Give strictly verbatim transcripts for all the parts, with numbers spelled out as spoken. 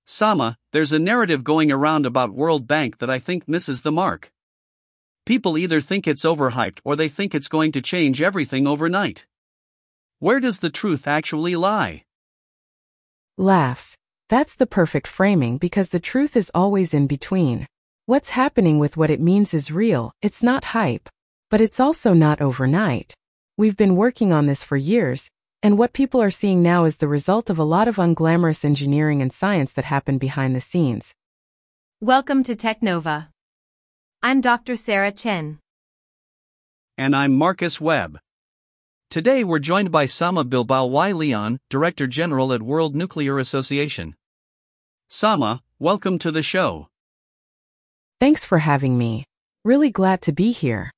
Sama, there's a narrative going around about World Bank that I think misses the mark. People either think it's overhyped or they think it's going to change everything overnight. Where does the truth actually lie? Laughs. That's the perfect framing because the truth is always in between. What's happening with what it means is real, it's not hype. But it's also not overnight. We've been working on this for years, and what people are seeing now is the result of a lot of unglamorous engineering and science that happened behind the scenes. Welcome to Technova. I'm Doctor Sarah Chen. And I'm Marcus Webb. Today we're joined by Sama Bilbao Y. Leon, Director General at World Nuclear Association. Sama, welcome to the show. Thanks for having me. Really glad to be here.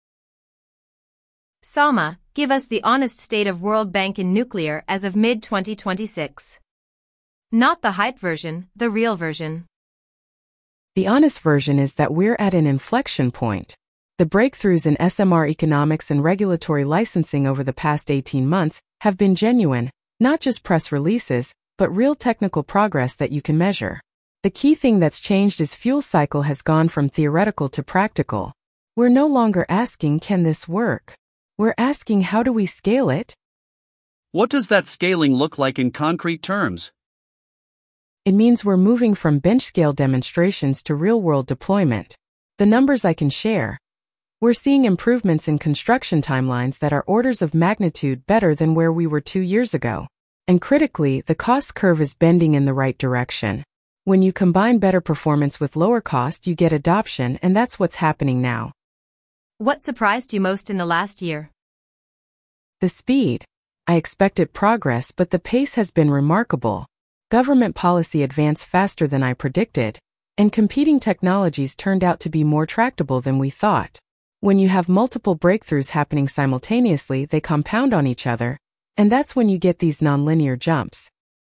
Sama, give us the honest state of World Bank in nuclear as of mid twenty twenty-six. Not the hype version, the real version. The honest version is that we're at an inflection point. The breakthroughs in S M R economics and regulatory licensing over the past eighteen months have been genuine, not just press releases, but real technical progress that you can measure. The key thing that's changed is fuel cycle has gone from theoretical to practical. We're no longer asking, can this work? We're asking, how do we scale it? What does that scaling look like in concrete terms? It means we're moving from bench-scale demonstrations to real-world deployment. The numbers I can share. We're seeing improvements in construction timelines that are orders of magnitude better than where we were two years ago. And critically, the cost curve is bending in the right direction. When you combine better performance with lower cost, you get adoption, and that's what's happening now. What surprised you most in the last year? The speed. I expected progress, but the pace has been remarkable. Government policy advanced faster than I predicted, and competing technologies turned out to be more tractable than we thought. When you have multiple breakthroughs happening simultaneously, they compound on each other, and that's when you get these nonlinear jumps.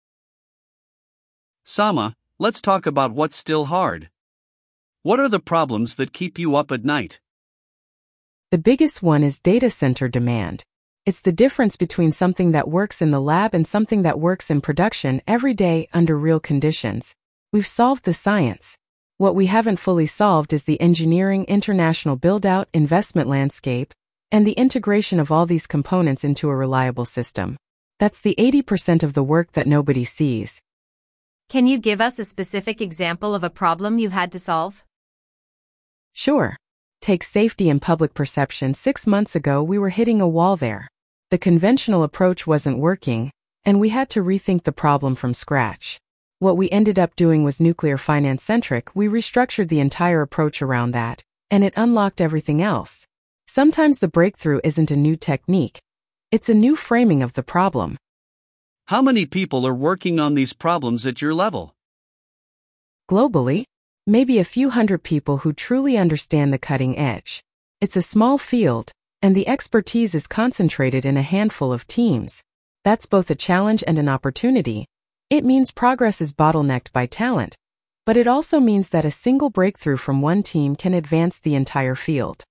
Sama, let's talk about what's still hard. What are the problems that keep you up at night? The biggest one is data center demand. It's the difference between something that works in the lab and something that works in production every day under real conditions. We've solved the science. What we haven't fully solved is the engineering, international build-out, investment landscape, and the integration of all these components into a reliable system. That's the eighty percent of the work that nobody sees. Can you give us a specific example of a problem you had to solve? Sure. Take safety and public perception. Six months ago we were hitting a wall there. The conventional approach wasn't working, and we had to rethink the problem from scratch. What we ended up doing was nuclear finance-centric. We restructured the entire approach around that, and it unlocked everything else. Sometimes the breakthrough isn't a new technique. It's a new framing of the problem. How many people are working on these problems at your level? Globally, maybe a few hundred people who truly understand the cutting edge. It's a small field, and the expertise is concentrated in a handful of teams. That's both a challenge and an opportunity. It means progress is bottlenecked by talent, but it also means that a single breakthrough from one team can advance the entire field.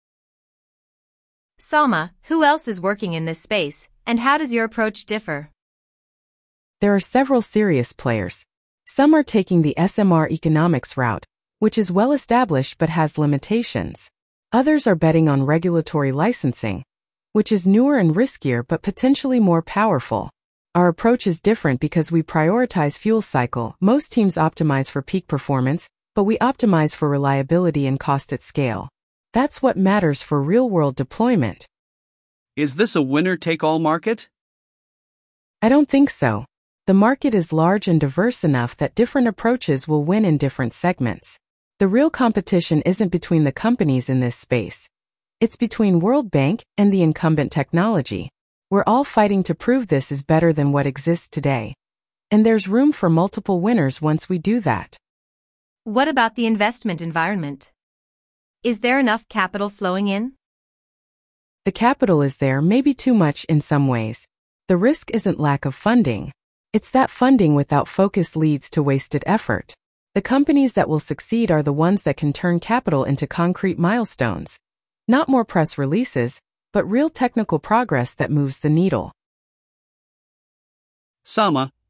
Sama, who else is working in this space, and how does your approach differ? There are several serious players. Some are taking the S M R economics route, which is well established but has limitations. Others are betting on regulatory licensing, which is newer and riskier but potentially more powerful. Our approach is different because we prioritize fuel cycle. Most teams optimize for peak performance, but we optimize for reliability and cost at scale. That's what matters for real-world deployment. Is this a winner-take-all market? I don't think so. The market is large and diverse enough that different approaches will win in different segments. The real competition isn't between the companies in this space. It's between World Bank and the incumbent technology. We're all fighting to prove this is better than what exists today. And there's room for multiple winners once we do that. What about the investment environment? Is there enough capital flowing in? The capital is there, maybe too much in some ways. The risk isn't lack of funding. It's that funding without focus leads to wasted effort. The companies that will succeed are the ones that can turn capital into concrete milestones. Not more press releases, but real technical progress that moves the needle. Sama,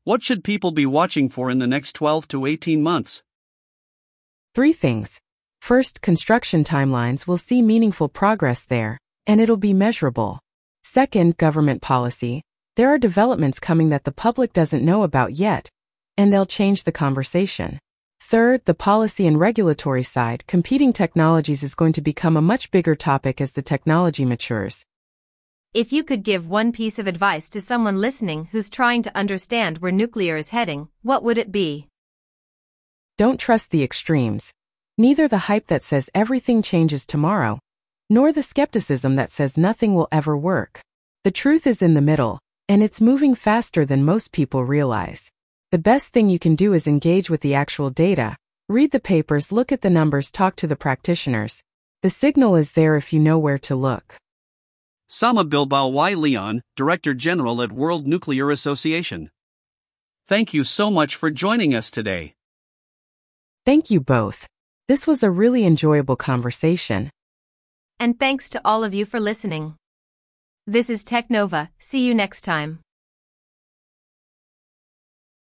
What should people be watching for in the next twelve to eighteen months? Three things. First, construction timelines will see meaningful progress there, and it'll be measurable. Second, government policy. There are developments coming that the public doesn't know about yet, and they'll change the conversation. Third, the policy and regulatory side. Competing technologies is going to become a much bigger topic as the technology matures. If you could give one piece of advice to someone listening who's trying to understand where nuclear is heading, what would it be? Don't trust the extremes. Neither the hype that says everything changes tomorrow, nor the skepticism that says nothing will ever work. The truth is in the middle, and it's moving faster than most people realize. The best thing you can do is engage with the actual data, read the papers, look at the numbers, talk to the practitioners. The signal is there if you know where to look. Sama Bilbao y Leon, Director General at World Nuclear Association. Thank you so much for joining us today. Thank you both. This was a really enjoyable conversation. And thanks to all of you for listening. This is Technova. See you next time.